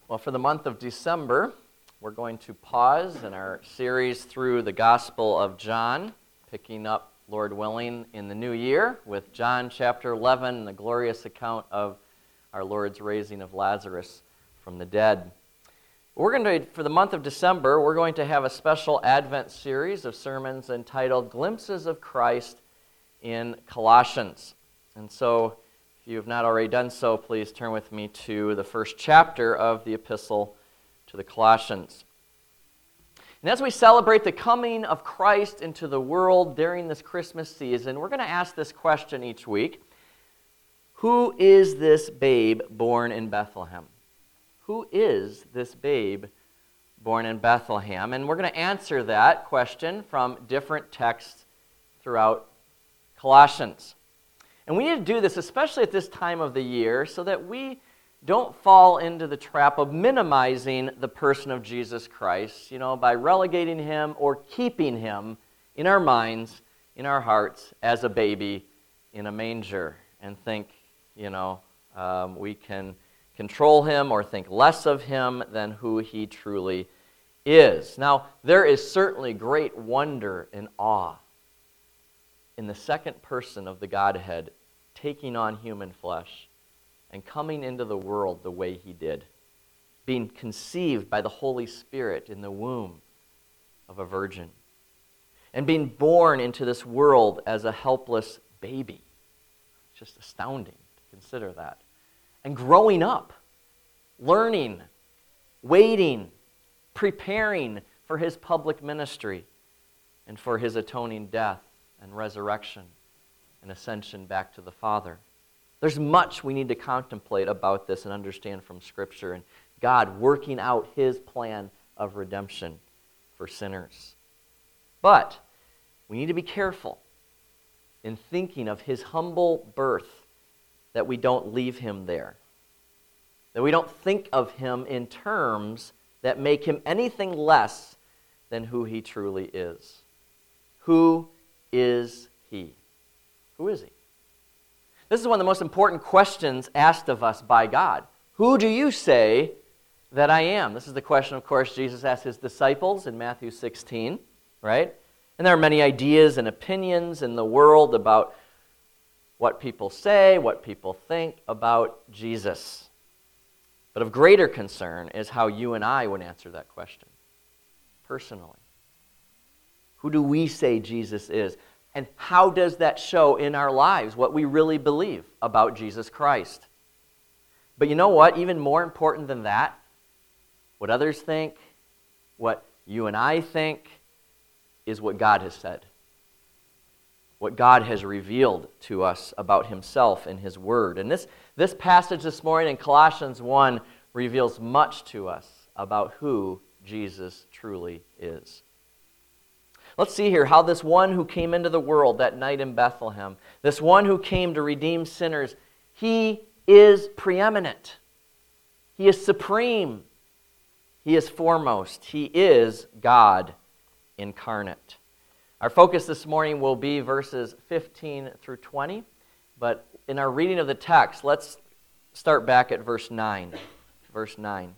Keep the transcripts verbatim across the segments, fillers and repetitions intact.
Well, for the month of December, we're going to pause in our series through the Gospel of John, picking up, Lord willing, in the new year with John chapter eleven and the glorious account of our Lord's raising of Lazarus from the dead. We're going to, for the month of December, we're going to have a special Advent series of sermons entitled Glimpses of Christ in Colossians. And so, if you have not already done so, please turn with me to the first chapter of the epistle to the Colossians. And as we celebrate the coming of Christ into the world during this Christmas season, we're going to ask this question each week. Who is this babe born in Bethlehem? Who is this babe born in Bethlehem? And we're going to answer that question from different texts throughout Colossians. And we need to do this, especially at this time of the year, so that we don't fall into the trap of minimizing the person of Jesus Christ, you know, by relegating him or keeping him in our minds, in our hearts, as a baby in a manger, and think, you know, um, we can control him or think less of him than who he truly is. Now, there is certainly great wonder and awe in the second person of the Godhead taking on human flesh and coming into the world the way he did, being conceived by the Holy Spirit in the womb of a virgin, and being born into this world as a helpless baby. It's just astounding to consider that. And growing up, learning, waiting, preparing for his public ministry and for his atoning death and resurrection and ascension back to the Father. There's much we need to contemplate about this and understand from Scripture, and God working out his plan of redemption for sinners. But we need to be careful in thinking of his humble birth, that we don't leave him there, that we don't think of him in terms that make him anything less than who he truly is. Who is he? Who is he? This is one of the most important questions asked of us by God. Who do you say that I am? This is the question, of course, Jesus asked his disciples in Matthew sixteen, right? And there are many ideas and opinions in the world about what people say, what people think about Jesus. But of greater concern is how you and I would answer that question personally. Who do we say Jesus is? And how does that show in our lives what we really believe about Jesus Christ? But you know what? Even more important than that, what others think, what you and I think, is what God has said. What God has revealed to us about himself in his word. And this, this passage this morning in Colossians one reveals much to us about who Jesus truly is. Let's see here how this one who came into the world that night in Bethlehem, this one who came to redeem sinners, he is preeminent. He is supreme. He is foremost. He is God incarnate. Our focus this morning will be verses fifteen through twenty, but in our reading of the text, let's start back at verse nine. Verse nine.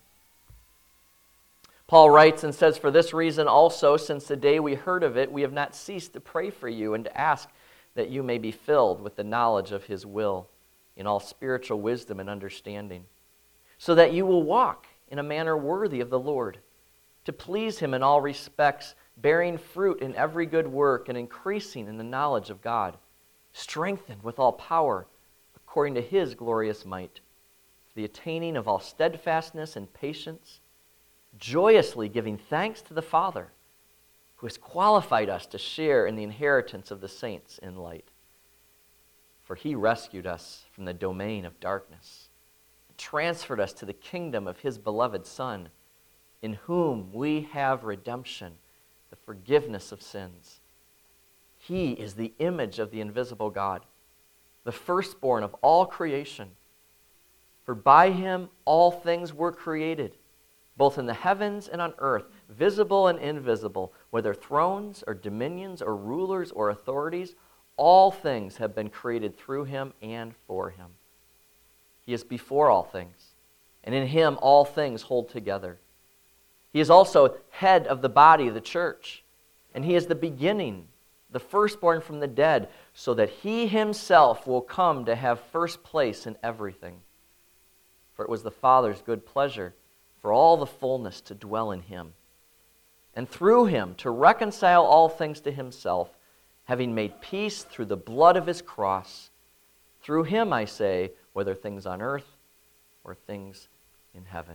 Paul writes and says, "For this reason also, since the day we heard of it, we have not ceased to pray for you and to ask that you may be filled with the knowledge of his will in all spiritual wisdom and understanding, so that you will walk in a manner worthy of the Lord, to please him in all respects, bearing fruit in every good work and increasing in the knowledge of God, strengthened with all power according to his glorious might, for the attaining of all steadfastness and patience, joyously giving thanks to the Father, who has qualified us to share in the inheritance of the saints in light. For he rescued us from the domain of darkness and transferred us to the kingdom of his beloved Son, in whom we have redemption, the forgiveness of sins. He is the image of the invisible God, the firstborn of all creation. For by him all things were created, both in the heavens and on earth, visible and invisible, whether thrones or dominions or rulers or authorities, all things have been created through him and for him. He is before all things, and in him all things hold together. He is also head of the body of the church, and he is the beginning, the firstborn from the dead, so that he himself will come to have first place in everything. For it was the Father's good pleasure for all the fullness to dwell in him, and through him to reconcile all things to himself, having made peace through the blood of his cross. Through him, I say, whether things on earth or things in heaven.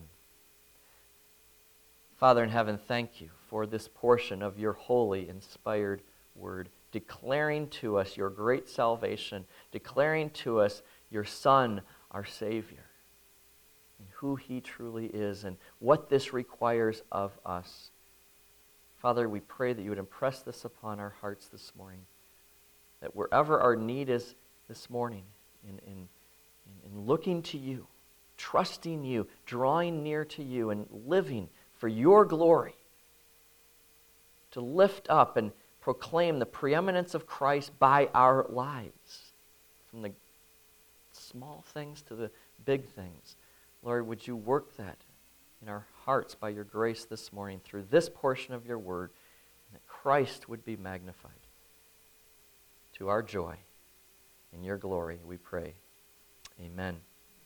Father in heaven, thank you for this portion of your holy, inspired word, declaring to us your great salvation, declaring to us your Son, our Savior, and who he truly is and what this requires of us. Father, we pray that you would impress this upon our hearts this morning, that wherever our need is this morning, in, in, in looking to you, trusting you, drawing near to you, and living for your glory, to lift up and proclaim the preeminence of Christ by our lives, from the small things to the big things. Lord, would you work that in our hearts by your grace this morning through this portion of your word, and that Christ would be magnified. To our joy and your glory, we pray. Amen.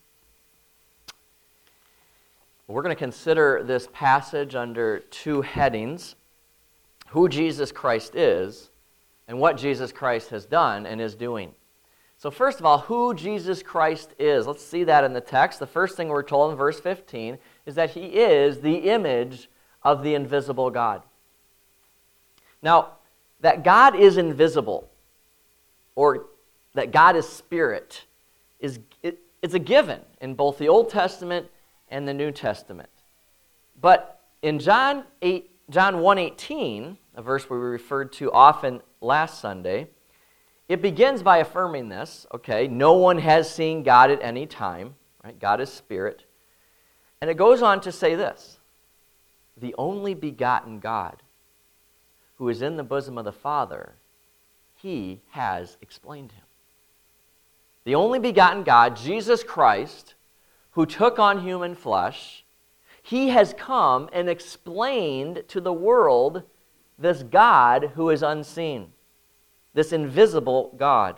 We're going to consider this passage under two headings: who Jesus Christ is and what Jesus Christ has done and is doing. So first of all, who Jesus Christ is. Let's see that in the text. The first thing we're told in verse fifteen is that he is the image of the invisible God. Now, that God is invisible, or that God is spirit, is it, it's a given in both the Old Testament and the New Testament. But in John eight, John one eighteen, a verse we referred to often last Sunday, it begins by affirming this, okay, no one has seen God at any time, right? God is spirit. And it goes on to say this: the only begotten God, who is in the bosom of the Father, he has explained him. The only begotten God, Jesus Christ, who took on human flesh, he has come and explained to the world this God who is unseen, this invisible God.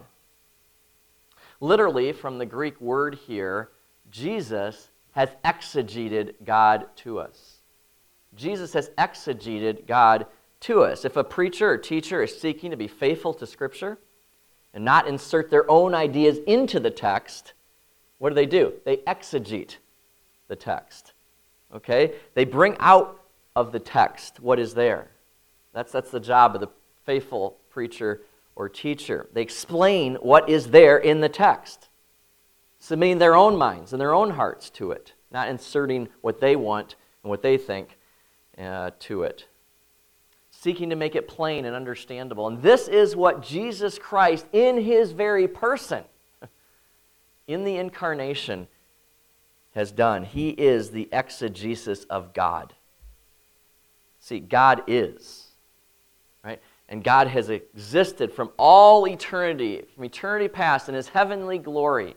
Literally, from the Greek word here, Jesus has exegeted God to us. Jesus has exegeted God to us. If a preacher or teacher is seeking to be faithful to Scripture and not insert their own ideas into the text, what do they do? They exegete the text. Okay? They bring out of the text what is there. That's, that's the job of the faithful preacher or teacher. They explain what is there in the text, submitting their own minds and their own hearts to it, not inserting what they want and what they think uh, to it, seeking to make it plain and understandable. And this is what Jesus Christ, in his very person, in the incarnation, has done. He is the exegesis of God. See, God is, right? And God has existed from all eternity, from eternity past, in his heavenly glory.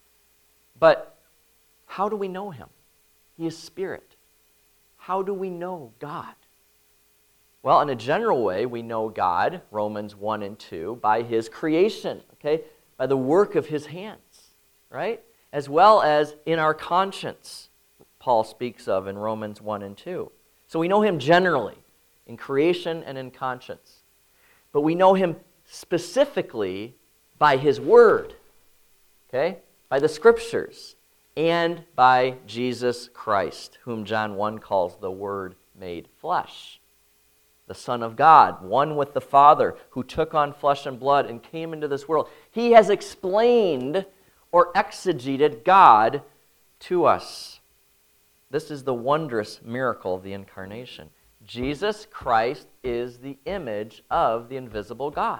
But how do we know him? He is spirit. How do we know God? Well, in a general way, we know God, Romans one and two, by his creation, okay? By the work of his hands, right? As well as in our conscience, Paul speaks of in Romans one and two. So we know him generally, in creation and in conscience. But we know him specifically by his word, okay? By the Scriptures, and by Jesus Christ, whom John one calls the Word made flesh. The Son of God, one with the Father, who took on flesh and blood and came into this world. He has explained or exegeted God to us. This is the wondrous miracle of the incarnation. Jesus Christ is the image of the invisible God.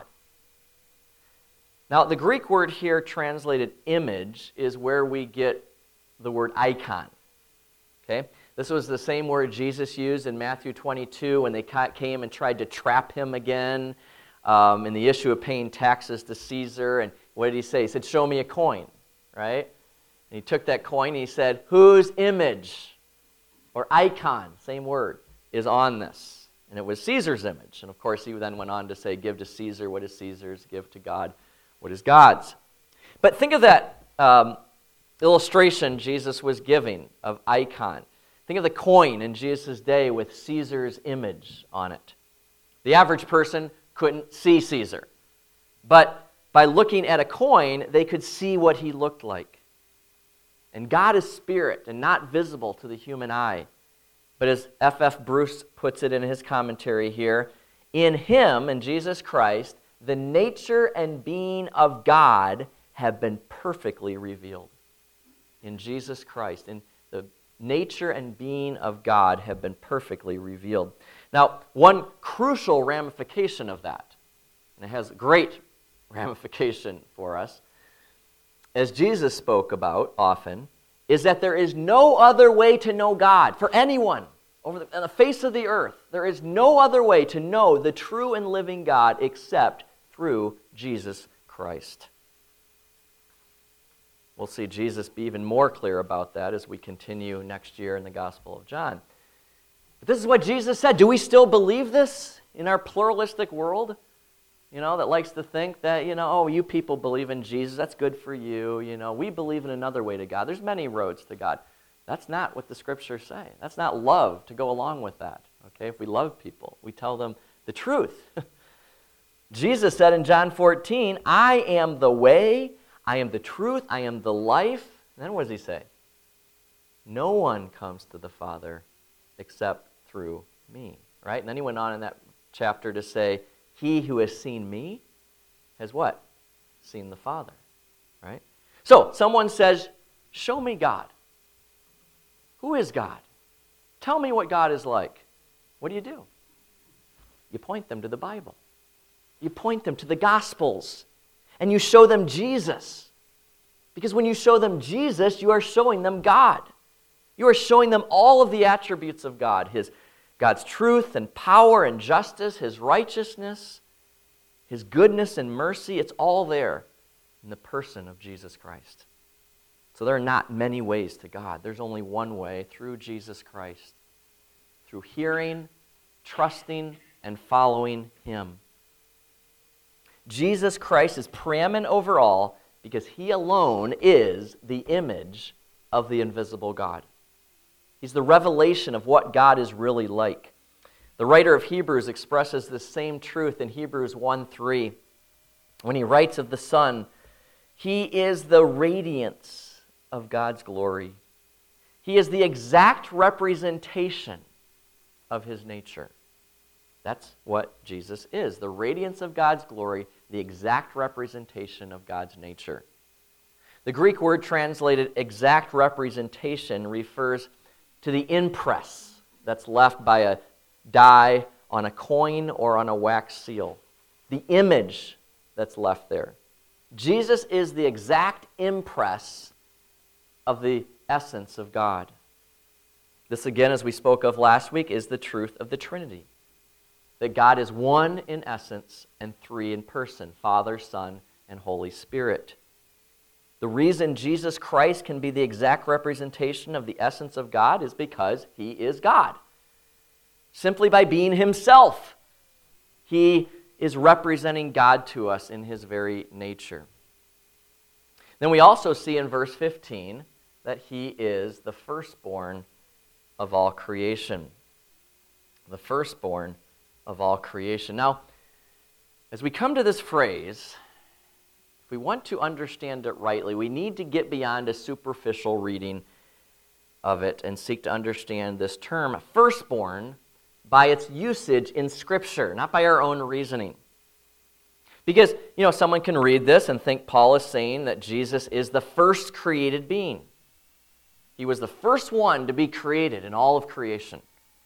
Now, the Greek word here translated image is where we get the word icon. Okay? This was the same word Jesus used in Matthew twenty-two when they came and tried to trap him again um, in the issue of paying taxes to Caesar. And what did he say? He said, "Show me a coin," right? And he took that coin and he said, whose image or icon, same word, is on this? And it was Caesar's image. And of course, he then went on to say, give to Caesar what is Caesar's, give to God what is God's. But think of that um, illustration Jesus was giving of icon. Think of the coin in Jesus' day with Caesar's image on it. The average person couldn't see Caesar. But by looking at a coin, they could see what he looked like. And God is spirit and not visible to the human eye. But as F F Bruce puts it in his commentary here, in him, in Jesus Christ, the nature and being of God have been perfectly revealed. In Jesus Christ, in the nature and being of God have been perfectly revealed. Now, one crucial ramification of that, and it has great ramification for us, as Jesus spoke about often, is that there is no other way to know God for anyone over the, on the face of the earth. There is no other way to know the true and living God except through Jesus Christ. We'll see Jesus be even more clear about that as we continue next year in the Gospel of John. But this is what Jesus said. Do we still believe this in our pluralistic world? You know, that likes to think that, you know, oh, you people believe in Jesus. That's good for you. You know, we believe in another way to God. There's many roads to God. That's not what the Scriptures say. That's not love to go along with that. Okay, if we love people, we tell them the truth. Jesus said in John fourteen, I am the way, I am the truth, I am the life. And then what does he say? No one comes to the Father except through me. Right? And then he went on in that chapter to say, he who has seen me has what? Seen the Father. Right? So, someone says, show me God. Who is God? Tell me what God is like. What do you do? You point them to the Bible. You point them to the Gospels. And you show them Jesus. Because when you show them Jesus, you are showing them God. You are showing them all of the attributes of God. His, God's truth and power and justice, His righteousness, His goodness and mercy. It's all there in the person of Jesus Christ. So there are not many ways to God. There's only one way, through Jesus Christ. Through hearing, trusting, and following Him. Jesus Christ is preeminent over all because He alone is the image of the invisible God. He's the revelation of what God is really like. The writer of Hebrews expresses this same truth in Hebrews one three. When he writes of the Son, He is the radiance of God's glory. He is the exact representation of His nature. That's what Jesus is, the radiance of God's glory, the exact representation of God's nature. The Greek word translated exact representation refers to the impress that's left by a die on a coin or on a wax seal. The image that's left there. Jesus is the exact impress of the essence of God. This again, as we spoke of last week, is the truth of the Trinity. That God is one in essence and three in person, Father, Son, and Holy Spirit. The reason Jesus Christ can be the exact representation of the essence of God is because He is God. Simply by being Himself, He is representing God to us in His very nature. Then we also see in verse fifteen that He is the firstborn of all creation. The firstborn of all creation. Now, as we come to this phrase, if we want to understand it rightly, we need to get beyond a superficial reading of it and seek to understand this term, firstborn, by its usage in Scripture, not by our own reasoning. Because, you know, someone can read this and think Paul is saying that Jesus is the first created being. He was the first one to be created in all of creation.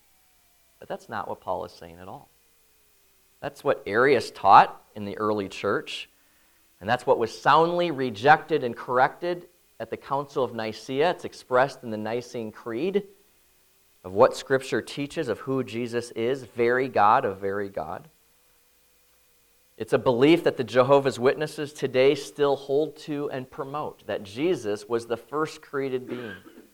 But that's not what Paul is saying at all. That's what Arius taught in the early church, and that's what was soundly rejected and corrected at the Council of Nicaea. It's expressed in the Nicene Creed of what Scripture teaches of who Jesus is, very God of very God. It's a belief that the Jehovah's Witnesses today still hold to and promote, that Jesus was the first created being.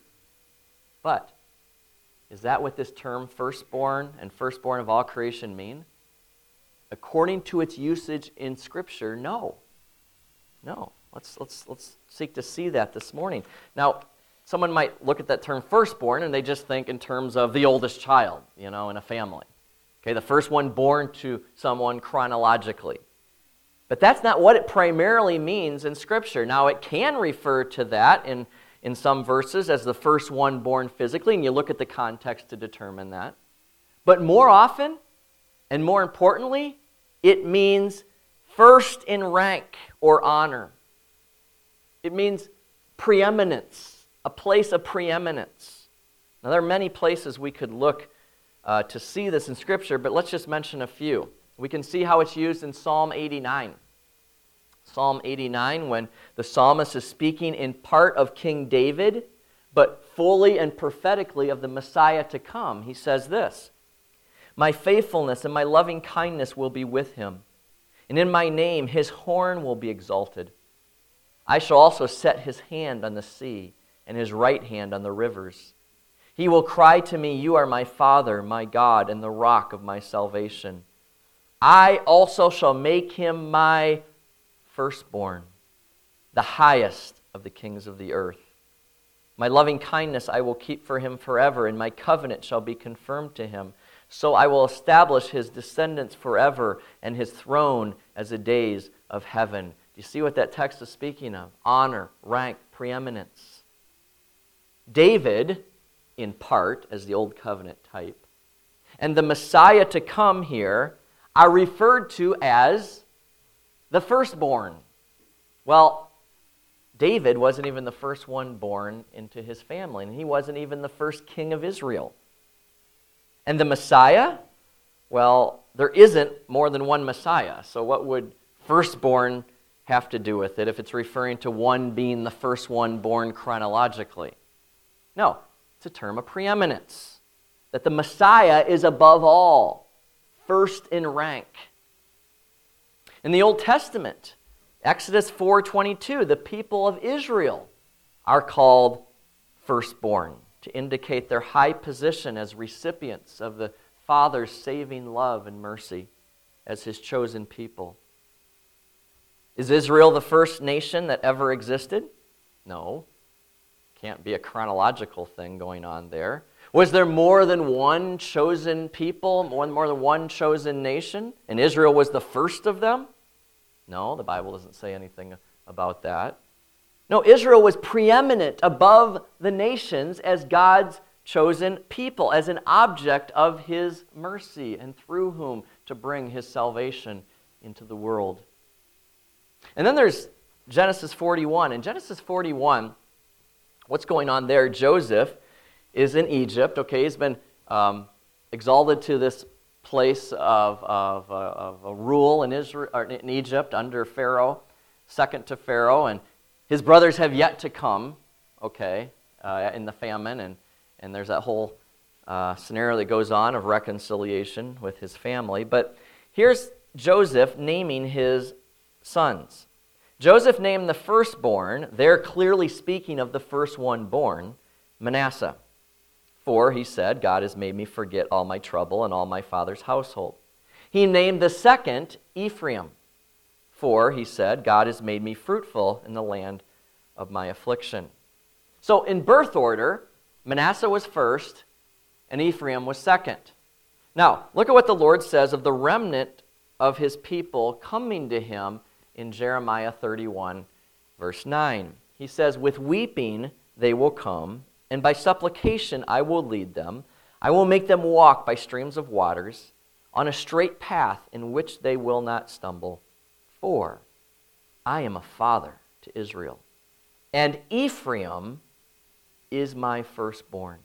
But is that what this term firstborn and firstborn of all creation mean? According to its usage in Scripture, no. No. Let's, let's, let's seek to see that this morning. Now, someone might look at that term firstborn and they just think in terms of the oldest child, you know, in a family. Okay, the first one born to someone chronologically. But that's not what it primarily means in Scripture. Now, it can refer to that in, in some verses as the first one born physically, and you look at the context to determine that. But more often, and more importantly, it means first in rank or honor. It means preeminence, a place of preeminence. Now, there are many places we could look uh, to see this in Scripture, but let's just mention a few. We can see how it's used in Psalm eighty-nine. Psalm eighty-nine, when the psalmist is speaking in part of King David, but fully and prophetically of the Messiah to come, he says this, "My faithfulness and my loving kindness will be with him, and in my name his horn will be exalted. I shall also set his hand on the sea, and his right hand on the rivers. He will cry to me, 'You are my Father, my God, and the rock of my salvation.' I also shall make him my firstborn, the highest of the kings of the earth. My loving kindness I will keep for him forever, and my covenant shall be confirmed to him. So I will establish his descendants forever, and his throne as the days of heaven." Do you see what that text is speaking of? Honor, rank, preeminence. David, in part, as the Old Covenant type, and the Messiah to come here are referred to as the firstborn. Well, David wasn't even the first one born into his family, and he wasn't even the first king of Israel. And the Messiah? Well, there isn't more than one Messiah, so what would firstborn have to do with it if it's referring to one being the first one born chronologically? No, it's a term of preeminence, that the Messiah is above all, first in rank. In the Old Testament, Exodus four twenty-two, the people of Israel are called firstborn to indicate their high position as recipients of the Father's saving love and mercy as his chosen people. Is Israel the first nation that ever existed? No. Can't be a chronological thing going on there. Was there more than one chosen people, more, more than one chosen nation, and Israel was the first of them? No, the Bible doesn't say anything about that. No, Israel was preeminent above the nations as God's chosen people, as an object of his mercy, and through whom to bring his salvation into the world. And then there's Genesis forty-one. In Genesis forty-one, what's going on there? Joseph is in Egypt. Okay, he's been um, exalted to this place of, of, uh, of a rule in Israel, or in Egypt under Pharaoh, second to Pharaoh, and his brothers have yet to come. Okay, uh, in the famine, and and there's that whole uh, scenario that goes on of reconciliation with his family. But here's Joseph naming his sons. Joseph named the firstborn, there clearly speaking of the first one born, Manasseh. For, he said, God has made me forget all my trouble and all my father's household. He named the second Ephraim. For, he said, God has made me fruitful in the land of my affliction. So in birth order, Manasseh was first and Ephraim was second. Now, look at what the Lord says of the remnant of his people coming to him in Jeremiah thirty-one, verse nine. He says, "With weeping they will come, and by supplication I will lead them. I will make them walk by streams of waters, on a straight path in which they will not stumble. For I am a father to Israel, and Ephraim is my firstborn."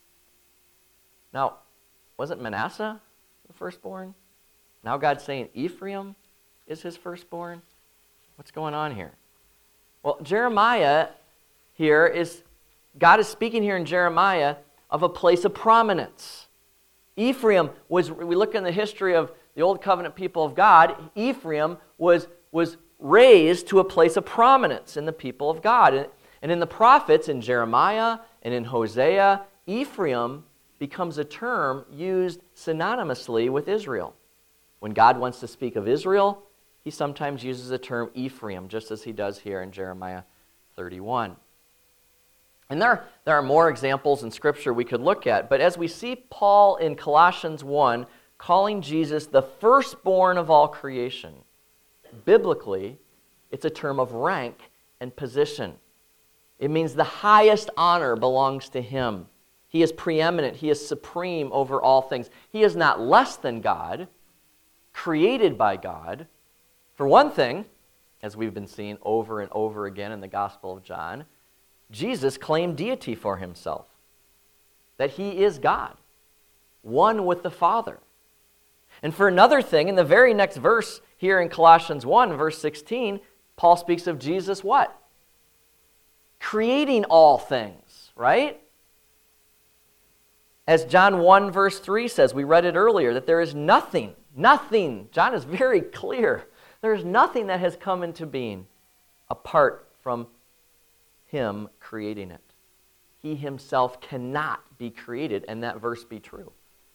Now, wasn't Manasseh the firstborn? Now God's saying Ephraim is his firstborn? What's going on here? Well, Jeremiah here is, God is speaking here in Jeremiah of a place of prominence. Ephraim was, we look in the history of the Old Covenant people of God, Ephraim was, was raised to a place of prominence in the people of God. And, and in the prophets, in Jeremiah and in Hosea, Ephraim becomes a term used synonymously with Israel. When God wants to speak of Israel, he sometimes uses the term Ephraim, just as he does here in Jeremiah thirty-one. And there, there are more examples in Scripture we could look at, but as we see Paul in Colossians one calling Jesus the firstborn of all creation, biblically, it's a term of rank and position. It means the highest honor belongs to him. He is preeminent. He is supreme over all things. He is not less than God, created by God. For one thing, as we've been seeing over and over again in the Gospel of John, Jesus claimed deity for himself, that he is God, one with the Father. And for another thing, in the very next verse here in Colossians one, verse sixteen, Paul speaks of Jesus what? Creating all things, right? As John one, verse three says, we read it earlier, that there is nothing, nothing, John is very clear, there is nothing that has come into being apart from him creating it. He himself cannot be created, and that verse be true.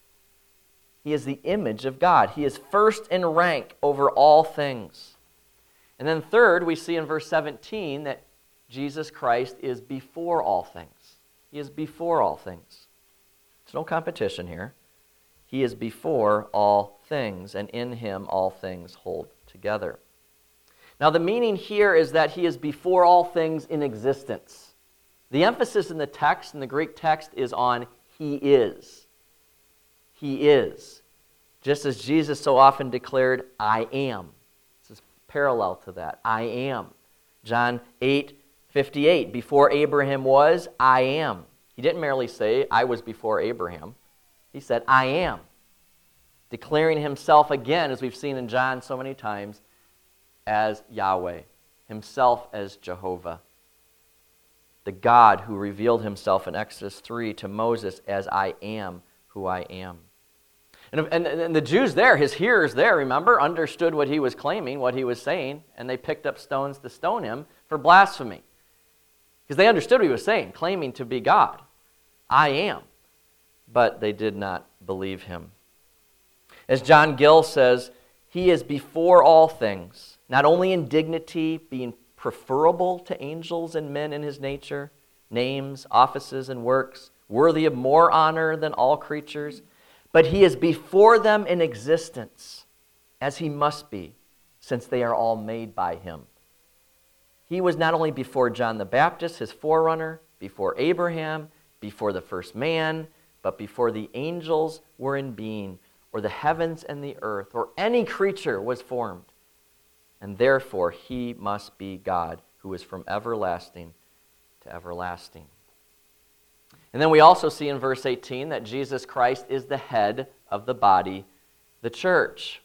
He is the image of God. He is first in rank over all things. And then third, we see in verse seventeen that Jesus Christ is before all things. He is before all things. There's no competition here. He is before all things, and in him all things hold together. Now the meaning here is that he is before all things in existence. The emphasis in the text, in the Greek text, is on he is. He is. Just as Jesus so often declared, I am. This is parallel to that. I am. John eight fifty-eight, before Abraham was, I am. He didn't merely say, I was before Abraham. He said, I am. Declaring himself again, as we've seen in John so many times, as Yahweh, himself as Jehovah, the God who revealed himself in Exodus three to Moses as I am who I am. And, and, and the Jews there, his hearers there, remember, understood what he was claiming, what he was saying, and they picked up stones to stone him for blasphemy. Because they understood what he was saying, claiming to be God. I am. But they did not believe him. As John Gill says, he is before all things, not only in dignity, being preferable to angels and men in his nature, names, offices, and works, worthy of more honor than all creatures, but he is before them in existence, as he must be, since they are all made by him. He was not only before John the Baptist, his forerunner, before Abraham, before the first man, but before the angels were in being, or the heavens and the earth, or any creature was formed. And therefore he must be God, who is from everlasting to everlasting. And then we also see in verse eighteen that Jesus Christ is the head of the body, the church.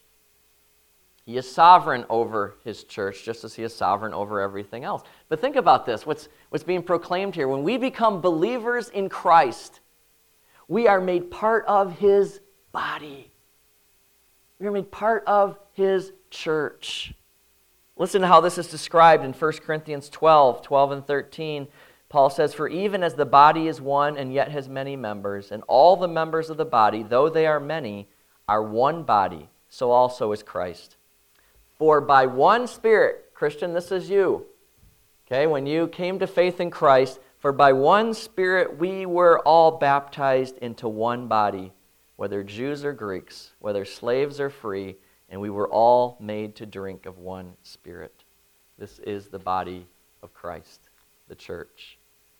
He is sovereign over his church, just as he is sovereign over everything else. But think about this, what's, what's being proclaimed here. When we become believers in Christ, we are made part of his body. We are made part of his church. Listen to how this is described in First Corinthians twelve, twelve and thirteen. Paul says, for even as the body is one and yet has many members, and all the members of the body, though they are many, are one body, so also is Christ. For by one Spirit, Christian, this is you, okay, when you came to faith in Christ, for by one Spirit we were all baptized into one body, whether Jews or Greeks, whether slaves or free, and we were all made to drink of one Spirit. This is the body of Christ, the church.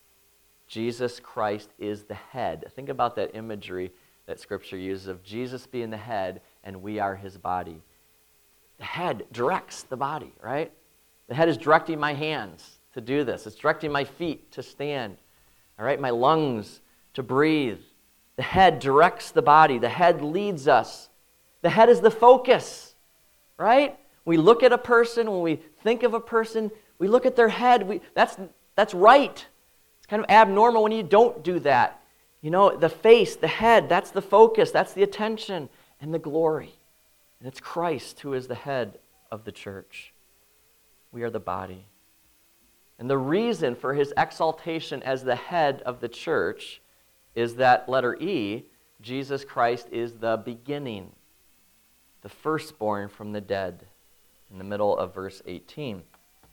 Jesus Christ is the head. Think about that imagery that Scripture uses of Jesus being the head and we are his body. The head directs the body, right? The head is directing my hands to do this. It's directing my feet to stand, all right? My lungs to breathe. The head directs the body. The head leads us. The head is the focus, right? We look at a person, when we think of a person, we look at their head. We, that's, that's right. It's kind of abnormal when you don't do that. You know, the face, the head, that's the focus, that's the attention, and the glory. And it's Christ who is the head of the church. We are the body. And the reason for his exaltation as the head of the church is that letter E, Jesus Christ is the beginning, the firstborn from the dead, in the middle of verse eighteen.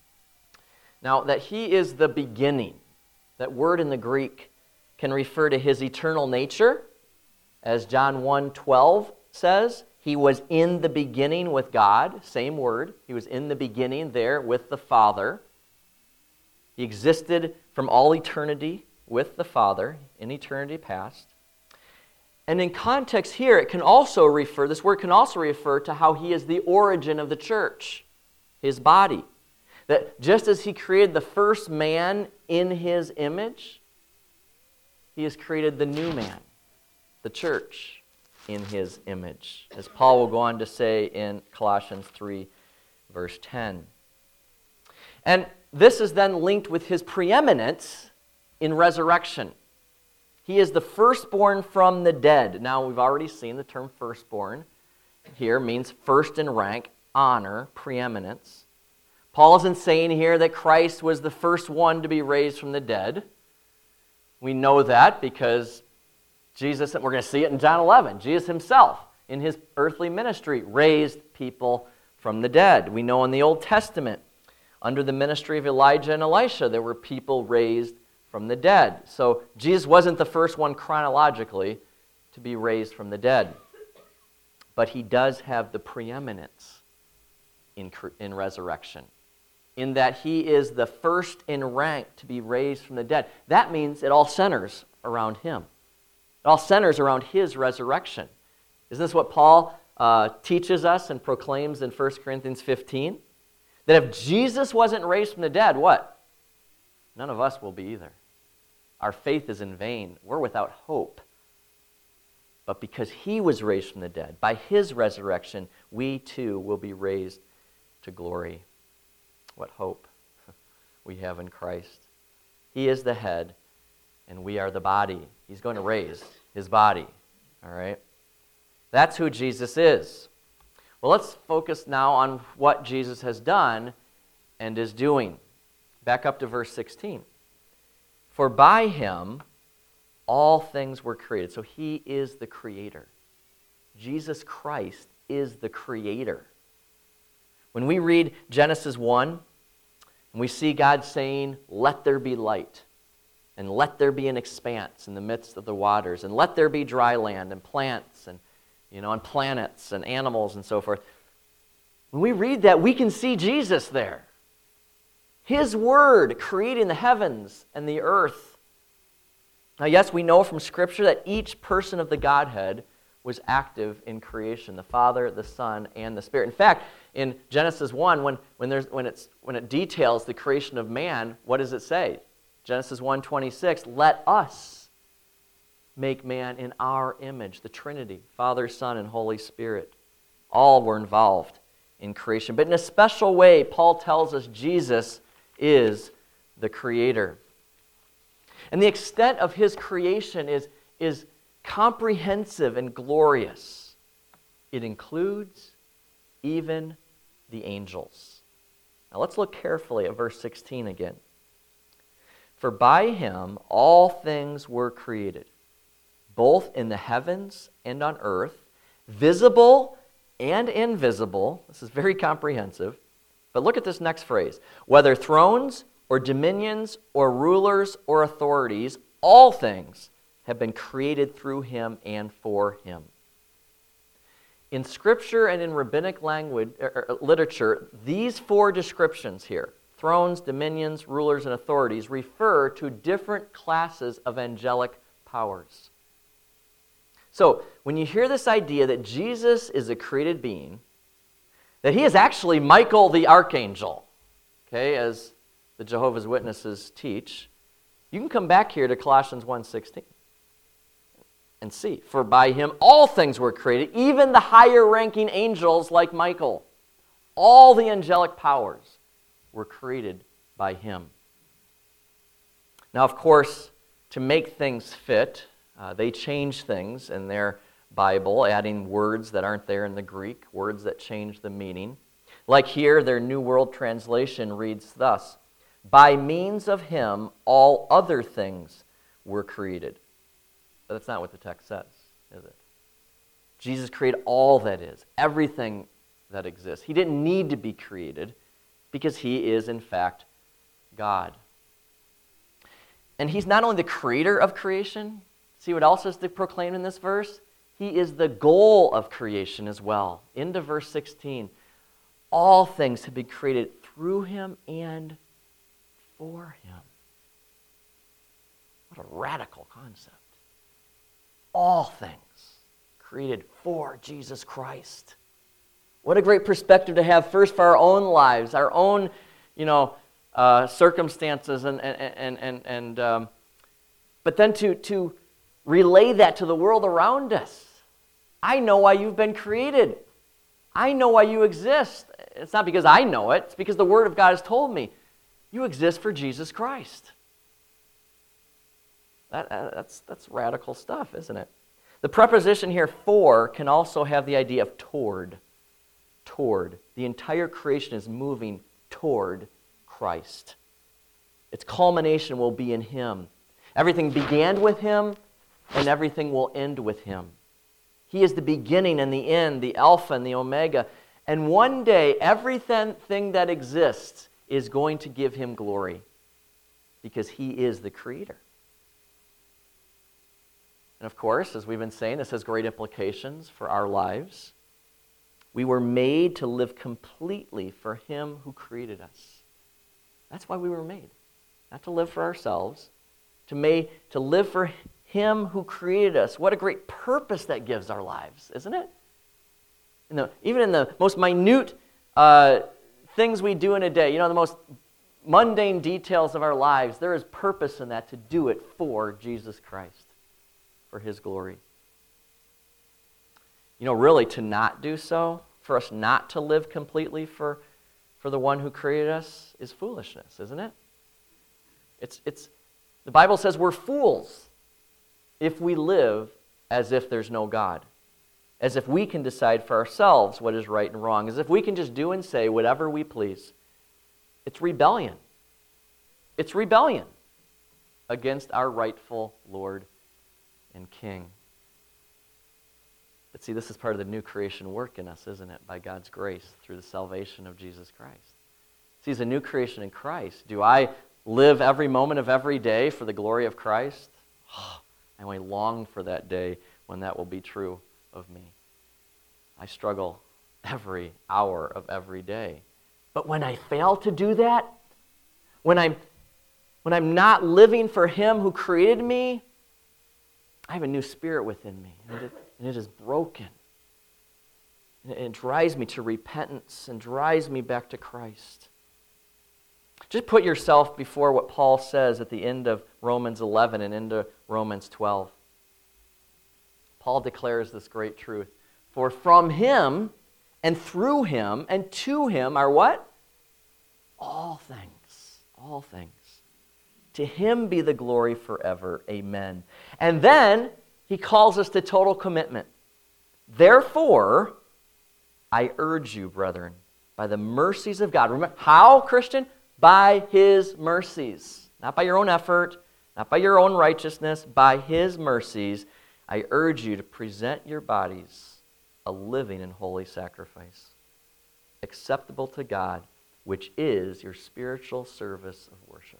Now, that he is the beginning, that word in the Greek can refer to his eternal nature, as John one twelve says. He was in the beginning with God, same word. He was in the beginning there with the Father. He existed from all eternity with the Father, in eternity past. And in context here, it can also refer, this word can also refer to how he is the origin of the church, his body. That just as he created the first man in his image, he has created the new man, the church, in his image, as Paul will go on to say in Colossians three, verse ten. And this is then linked with his preeminence in resurrection. He is the firstborn from the dead. Now, we've already seen the term firstborn here means first in rank, honor, preeminence. Paul isn't saying here that Christ was the first one to be raised from the dead. We know that because Jesus, and we're going to see it in John eleven, Jesus himself, in his earthly ministry, raised people from the dead. We know in the Old Testament, under the ministry of Elijah and Elisha, there were people raised from the dead. So Jesus wasn't the first one chronologically to be raised from the dead. But he does have the preeminence in, in resurrection, in that he is the first in rank to be raised from the dead. That means it all centers around him. It all centers around his resurrection. Isn't this what Paul uh, teaches us and proclaims in First Corinthians fifteen? That if Jesus wasn't raised from the dead, what? None of us will be either. Our faith is in vain. We're without hope. But because he was raised from the dead, by his resurrection, we too will be raised to glory. What hope we have in Christ. He is the head, and we are the body. He's going to raise his body. All right? That's who Jesus is. Well, let's focus now on what Jesus has done and is doing. Back up to verse sixteen. For by him all things were created. So he is the creator. Jesus Christ is the creator. When we read Genesis one, and we see God saying, let there be light, and let there be an expanse in the midst of the waters, and let there be dry land, and plants, and you know, and planets, and animals, and so forth. When we read that, we can see Jesus there. His word creating the heavens and the earth. Now, yes, we know from Scripture that each person of the Godhead was active in creation, the Father, the Son, and the Spirit. In fact, in Genesis one, when, when, there's, when, it's, when it details the creation of man, what does it say? Genesis one twenty-six, let us make man in our image, the Trinity, Father, Son, and Holy Spirit. All were involved in creation. But in a special way, Paul tells us Jesus is the creator. And the extent of his creation is, is comprehensive and glorious. It includes even the angels. Now let's look carefully at verse sixteen again. For by him all things were created, both in the heavens and on earth, visible and invisible. This is very comprehensive. But look at this next phrase. Whether thrones or dominions or rulers or authorities, all things have been created through him and for him. In Scripture and in rabbinic language, er, literature, these four descriptions here, thrones, dominions, rulers, and authorities, refer to different classes of angelic powers. So, when you hear this idea that Jesus is a created being, that he is actually Michael the archangel, okay, as the Jehovah's Witnesses teach, you can come back here to Colossians one sixteen and see. For by him all things were created, even the higher-ranking angels like Michael. All the angelic powers were created by him. Now, of course, to make things fit, uh, they change things, and they're Bible, adding words that aren't there in the Greek, words that change the meaning. Like here, their New World Translation reads thus, "By means of him, all other things were created." But that's not what the text says, is it? Jesus created all that is, everything that exists. He didn't need to be created because he is, in fact, God. And he's not only the creator of creation. See what else is proclaimed in this verse? He is the goal of creation as well. Into verse sixteen. All things have been created through him and for him. What a radical concept. All things created for Jesus Christ. What a great perspective to have first for our own lives, our own, you know, uh, circumstances, and and and and um, but then to to relay that to the world around us. I know why you've been created. I know why you exist. It's not because I know it. It's because the Word of God has told me. You exist for Jesus Christ. That, uh, that's, that's radical stuff, isn't it? The preposition here, for, can also have the idea of toward. Toward. The entire creation is moving toward Christ. Its culmination will be in him. Everything began with him, and everything will end with him. He is the beginning and the end, the Alpha and the Omega. And one day, everything that exists is going to give him glory because he is the creator. And of course, as we've been saying, this has great implications for our lives. We were made to live completely for him who created us. That's why we were made. Not to live for ourselves, to, may, to live for him who created us. What a great purpose that gives our lives, isn't it? In the, even in the most minute uh, things we do in a day, you know, the most mundane details of our lives, there is purpose in that to do it for Jesus Christ, for his glory. You know, really, to not do so, for us not to live completely for, for the one who created us, is foolishness, isn't it? It's, it's, the Bible says we're fools if we live as if there's no God, as if we can decide for ourselves what is right and wrong, as if we can just do and say whatever we please. It's rebellion. It's rebellion against our rightful Lord and King. But see, this is part of the new creation work in us, isn't it? By God's grace through the salvation of Jesus Christ. See, as a new creation in Christ, do I live every moment of every day for the glory of Christ? Oh, I only long for that day when that will be true of me. I struggle every hour of every day. But when I fail to do that, when I'm, when I'm not living for him who created me, I have a new spirit within me, and it, and it is broken. And it, it drives me to repentance and drives me back to Christ. Just put yourself before what Paul says at the end of Romans eleven and into Romans twelve. Paul declares this great truth. For from him and through him and to him are what? All things. All things. To him be the glory forever. Amen. And then he calls us to total commitment. Therefore, I urge you, brethren, by the mercies of God. Remember, how, Christian? By his mercies. Not by your own effort, not by your own righteousness, by his mercies, I urge you to present your bodies a living and holy sacrifice, acceptable to God, which is your spiritual service of worship.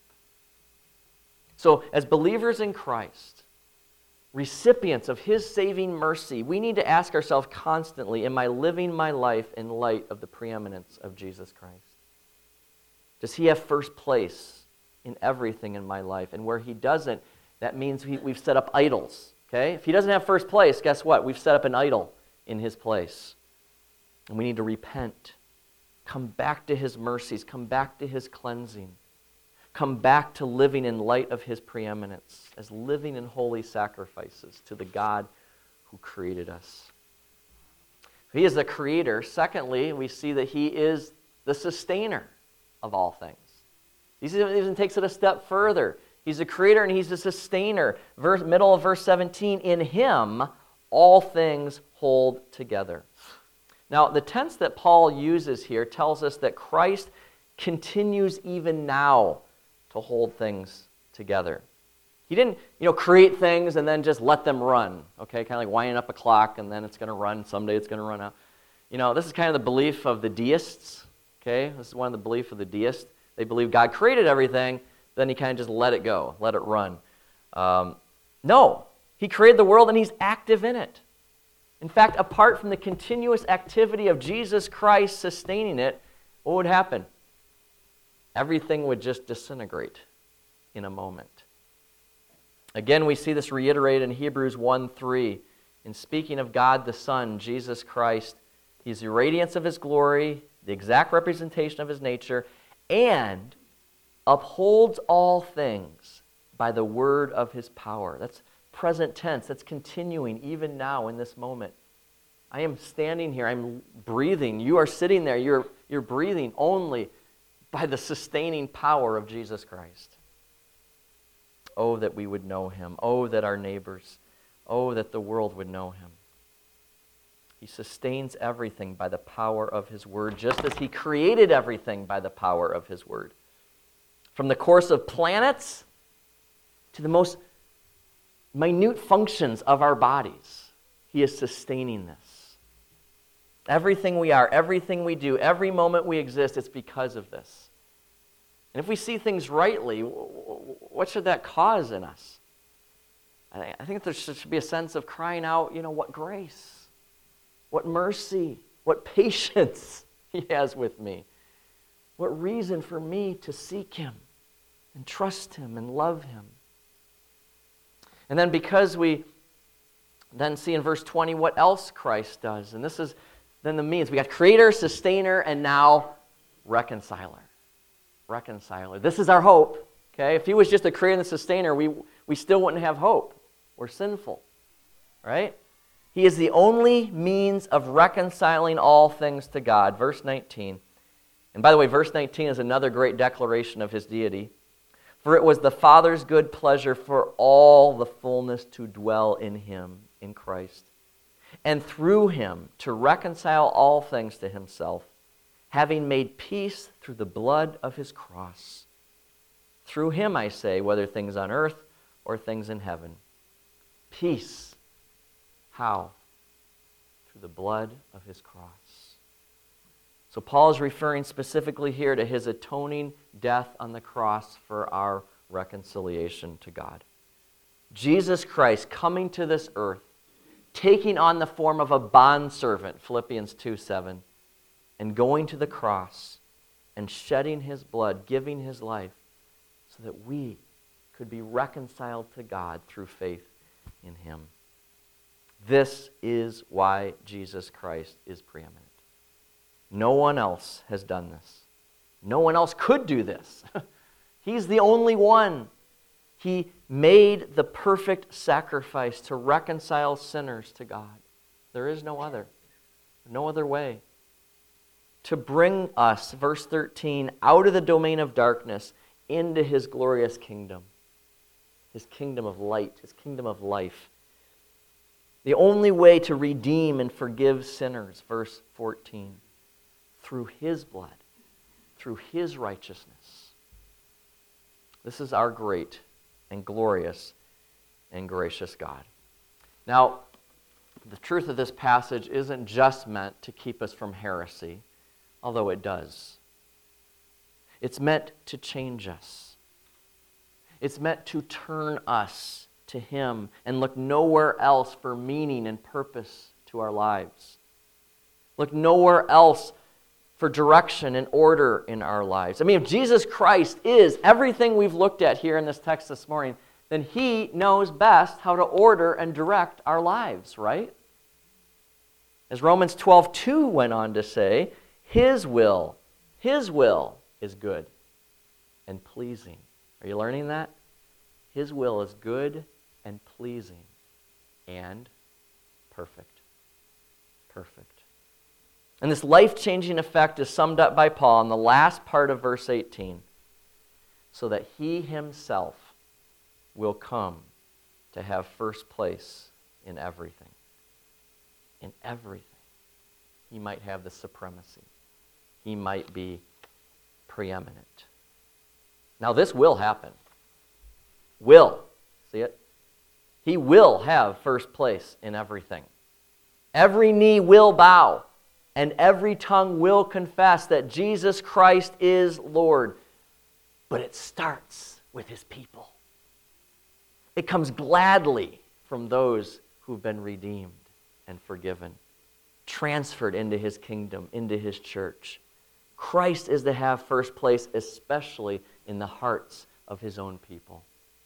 So, as believers in Christ, recipients of his saving mercy, we need to ask ourselves constantly, am I living my life in light of the preeminence of Jesus Christ? Does he have first place in everything in my life? And where he doesn't, that means we, we've set up idols. Okay? If he doesn't have first place, guess what? We've set up an idol in his place. And we need to repent. Come back to his mercies. Come back to his cleansing. Come back to living in light of his preeminence, as living in holy sacrifices to the God who created us. He is the creator. Secondly, we see that he is the sustainer of all things. He even takes it a step further. He's the creator and he's the sustainer. Verse, middle of verse seventeen, in him all things hold together. Now, the tense that Paul uses here tells us that Christ continues even now to hold things together. He didn't, you know, create things and then just let them run, okay? Kind of like winding up a clock and then it's going to run. Someday it's going to run out. You know, this is kind of the belief of the deists, okay? This is one of the beliefs of the deists. They believe God created everything, then he kind of just let it go, let it run. Um, no, he created the world and he's active in it. In fact, apart from the continuous activity of Jesus Christ sustaining it, what would happen? Everything would just disintegrate in a moment. Again, we see this reiterated in Hebrews one three. In speaking of God the Son, Jesus Christ, he's the radiance of his glory, the exact representation of his nature, and upholds all things by the word of his power. That's present tense. That's continuing even now in this moment. I am standing here. I'm breathing. You are sitting there. You're, you're breathing only by the sustaining power of Jesus Christ. Oh, that we would know him. Oh, that our neighbors, oh, that the world would know him. He sustains everything by the power of his word, just as he created everything by the power of his word. From the course of planets to the most minute functions of our bodies, he is sustaining this. Everything we are, everything we do, every moment we exist, it's because of this. And if we see things rightly, what should that cause in us? I think there should be a sense of crying out, you know, what grace, what mercy, what patience he has with me. What reason for me to seek him and trust him and love him. And then because we then see in verse twenty what else Christ does. And this is then the means. We got creator, sustainer, and now reconciler. Reconciler. This is our hope. Okay? If he was just a creator and a sustainer, we, we still wouldn't have hope. We're sinful. Right? He is the only means of reconciling all things to God. Verse nineteen. And by the way, verse nineteen is another great declaration of his deity. For it was the Father's good pleasure for all the fullness to dwell in him, in Christ, and through him to reconcile all things to himself, having made peace through the blood of his cross. Through him, I say, whether things on earth or things in heaven. Peace. How? Through the blood of his cross. So Paul is referring specifically here to his atoning death on the cross for our reconciliation to God. Jesus Christ coming to this earth, taking on the form of a bondservant, Philippians two seven, and going to the cross and shedding his blood, giving his life, so that we could be reconciled to God through faith in him. This is why Jesus Christ is preeminent. No one else has done this. No one else could do this. He's the only one. He made the perfect sacrifice to reconcile sinners to God. There is no other. No other way. To bring us, verse thirteen, out of the domain of darkness into his glorious kingdom. His kingdom of light, his kingdom of life. The only way to redeem and forgive sinners, verse fourteen, through his blood, through his righteousness. This is our great and glorious and gracious God. Now, the truth of this passage isn't just meant to keep us from heresy, although it does. It's meant to change us. It's meant to turn us to him and look nowhere else for meaning and purpose to our lives. Look nowhere else for direction and order in our lives. I mean, if Jesus Christ is everything we've looked at here in this text this morning, then he knows best how to order and direct our lives, right? As Romans twelve two went on to say, his will, his will is good and pleasing. Are you learning that? His will is good and pleasing and perfect. Perfect. And this life-changing effect is summed up by Paul in the last part of verse eighteen, so that he himself will come to have first place in everything. in everything, he might have the supremacy. He might be preeminent. Now this will happen. Will. See it? He will have first place in everything. Every knee will bow, and every tongue will confess that Jesus Christ is Lord. But it starts with his people. It comes gladly from those who've been redeemed and forgiven, transferred into his kingdom, into his church. Christ is to have first place, especially in the hearts of his own people.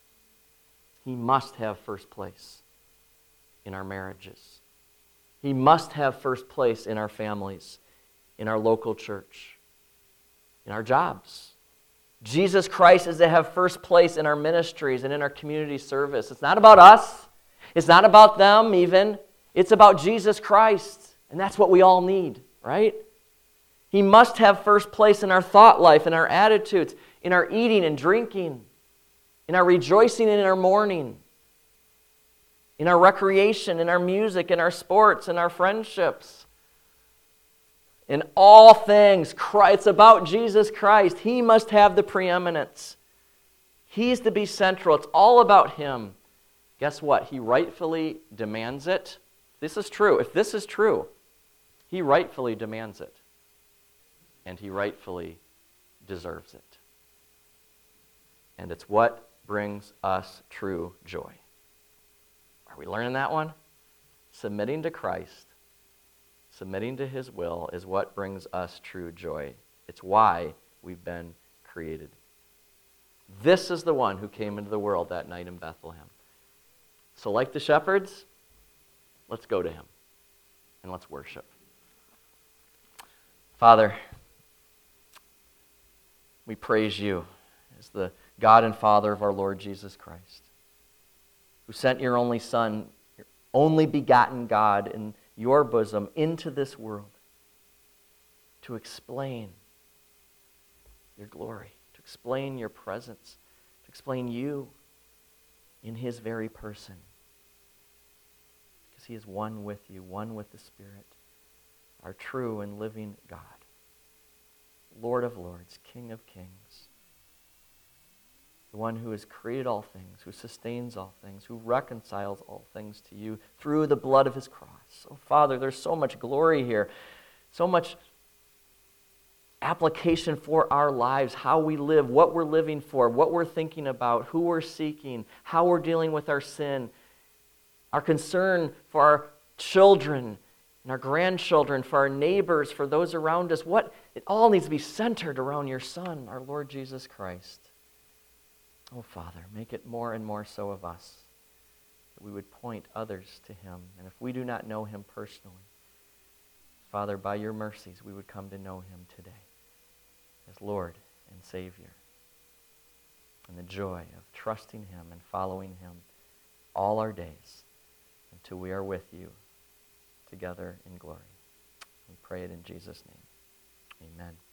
He must have first place in our marriages. He must have first place in our families, in our local church, in our jobs. Jesus Christ is to have first place in our ministries and in our community service. It's not about us. It's not about them even. It's about Jesus Christ. And that's what we all need, right? He must have first place in our thought life, in our attitudes, in our eating and drinking, in our rejoicing and in our mourning, in our recreation, in our music, in our sports, in our friendships. In all things, it's about Jesus Christ. He must have the preeminence. He's to be central. It's all about him. Guess what? He rightfully demands it. This is true. If this is true, he rightfully demands it. And he rightfully deserves it. And it's what brings us true joy. Are we learning that one? Submitting to Christ, submitting to his will is what brings us true joy. It's why we've been created. This is the one who came into the world that night in Bethlehem. So like the shepherds, let's go to him and let's worship. Father, we praise you as the God and Father of our Lord Jesus Christ, who sent your only Son, your only begotten God in your bosom into this world to explain your glory, to explain your presence, to explain you in his very person. Because he is one with you, one with the Spirit, our true and living God, Lord of lords, King of kings, the one who has created all things, who sustains all things, who reconciles all things to you through the blood of his cross. Oh, Father, there's so much glory here, so much application for our lives, how we live, what we're living for, what we're thinking about, who we're seeking, how we're dealing with our sin, our concern for our children and our grandchildren, for our neighbors, for those around us. What it all needs to be centered around your Son, our Lord Jesus Christ. Oh, Father, make it more and more so of us, that we would point others to him. And if we do not know him personally, Father, by your mercies, we would come to know him today as Lord and Savior. And the joy of trusting him and following him all our days until we are with you together in glory. We pray it in Jesus' name. Amen.